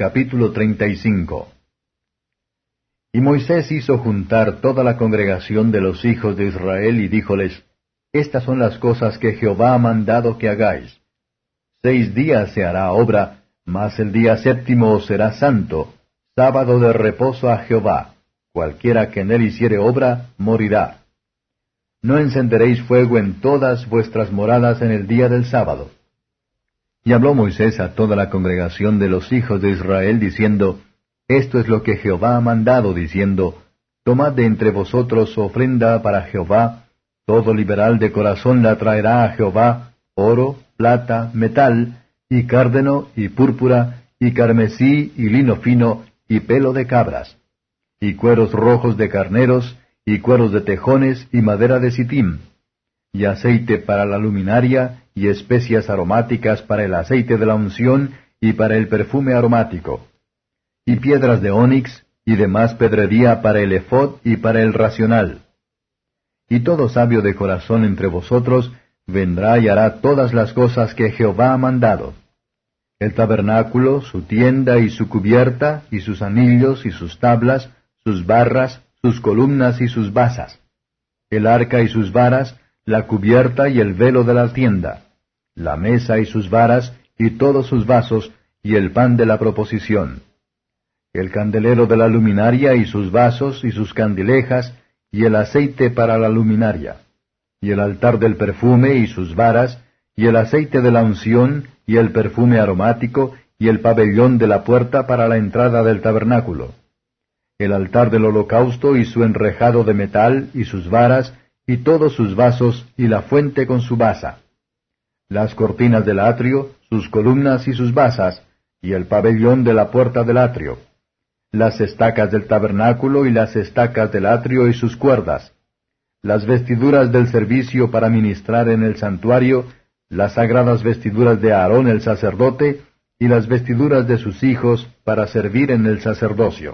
Capítulo 35. Y Moisés hizo juntar toda la congregación de los hijos de Israel, y díjoles, Estas son las cosas que Jehová ha mandado que hagáis. 6 días se hará obra, mas el día séptimo os será santo, sábado de reposo a Jehová. Cualquiera que en él hiciere obra, morirá. No encenderéis fuego en todas vuestras moradas en el día del sábado. Y habló Moisés a toda la congregación de los hijos de Israel, diciendo, Esto es lo que Jehová ha mandado, diciendo, Tomad de entre vosotros ofrenda para Jehová, todo liberal de corazón la traerá a Jehová, oro, plata, metal, y cárdeno, y púrpura, y carmesí, y lino fino, y pelo de cabras, y cueros rojos de carneros, y cueros de tejones, y madera de sitim, y aceite para la luminaria, y especias aromáticas para el aceite de la unción, y para el perfume aromático, y piedras de ónix, y demás pedrería para el ephod y para el racional. Y todo sabio de corazón entre vosotros vendrá y hará todas las cosas que Jehová ha mandado. El tabernáculo, su tienda y su cubierta, y sus anillos y sus tablas, sus barras, sus columnas y sus basas, el arca y sus varas, la cubierta y el velo de la tienda, la mesa y sus varas, y todos sus vasos, y el pan de la proposición, el candelero de la luminaria y sus vasos y sus candilejas, y el aceite para la luminaria, y el altar del perfume y sus varas, y el aceite de la unción, y el perfume aromático, y el pabellón de la puerta para la entrada del tabernáculo, el altar del holocausto y su enrejado de metal, y sus varas, y todos sus vasos, y la fuente con su basa, las cortinas del atrio, sus columnas y sus basas, y el pabellón de la puerta del atrio, las estacas del tabernáculo y las estacas del atrio y sus cuerdas, las vestiduras del servicio para ministrar en el santuario, las sagradas vestiduras de Aarón el sacerdote, y las vestiduras de sus hijos para servir en el sacerdocio.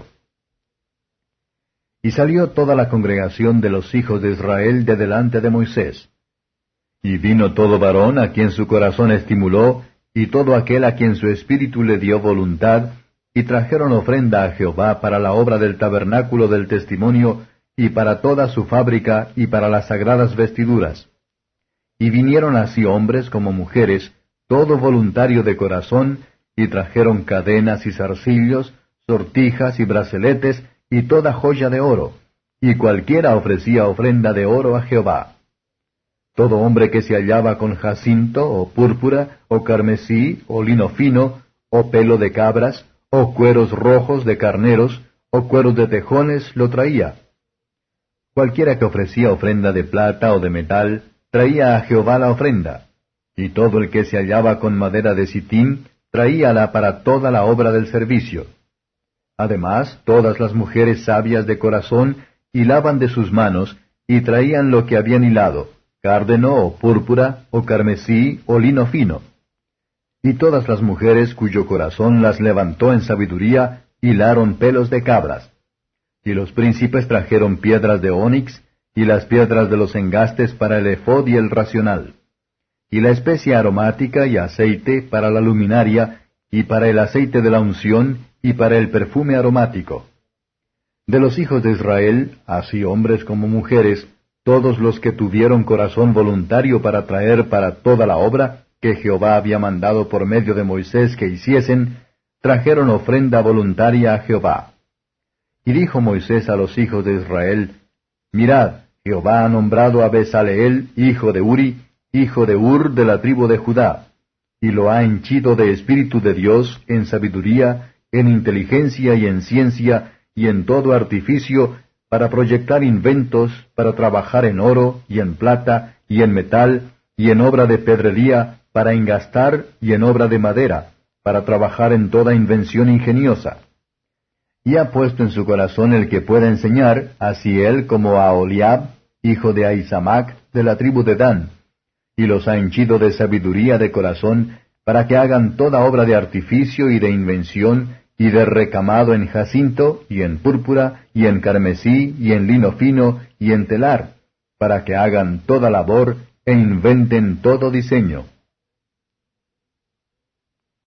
Y salió toda la congregación de los hijos de Israel de delante de Moisés. Y vino todo varón a quien su corazón estimuló, y todo aquel a quien su espíritu le dio voluntad, y trajeron ofrenda a Jehová para la obra del tabernáculo del testimonio, y para toda su fábrica, y para las sagradas vestiduras. Y vinieron así hombres como mujeres, todo voluntario de corazón, y trajeron cadenas y zarcillos, sortijas y braceletes, y toda joya de oro, y cualquiera ofrecía ofrenda de oro a Jehová. Todo hombre que se hallaba con jacinto, o púrpura, o carmesí, o lino fino, o pelo de cabras, o cueros rojos de carneros, o cueros de tejones, lo traía. Cualquiera que ofrecía ofrenda de plata o de metal, traía a Jehová la ofrenda, y todo el que se hallaba con madera de sitim, traíala para toda la obra del servicio. Además, todas las mujeres sabias de corazón hilaban de sus manos, y traían lo que habían hilado, cárdeno, o púrpura, o carmesí, o lino fino. Y todas las mujeres cuyo corazón las levantó en sabiduría, hilaron pelos de cabras. Y los príncipes trajeron piedras de ónix, y las piedras de los engastes para el ephod y el racional, y la especia aromática y aceite para la luminaria, y para el aceite de la unción, y para el perfume aromático. De los hijos de Israel, así hombres como mujeres, todos los que tuvieron corazón voluntario para traer para toda la obra que Jehová había mandado por medio de Moisés que hiciesen, trajeron ofrenda voluntaria a Jehová. Y dijo Moisés a los hijos de Israel, Mirad, Jehová ha nombrado a Bezaleel, hijo de Uri, hijo de Ur de la tribu de Judá, y lo ha henchido de espíritu de Dios, en sabiduría, en inteligencia y en ciencia, y en todo artificio, para proyectar inventos, para trabajar en oro, y en plata, y en metal, y en obra de pedrería, para engastar, y en obra de madera, para trabajar en toda invención ingeniosa. Y ha puesto en su corazón el que pueda enseñar, así él como a Oliab, hijo de Ahisamac, de la tribu de Dan, y los ha henchido de sabiduría de corazón, para que hagan toda obra de artificio y de invención, y de recamado en jacinto, y en púrpura, y en carmesí, y en lino fino, y en telar, para que hagan toda labor, e inventen todo diseño.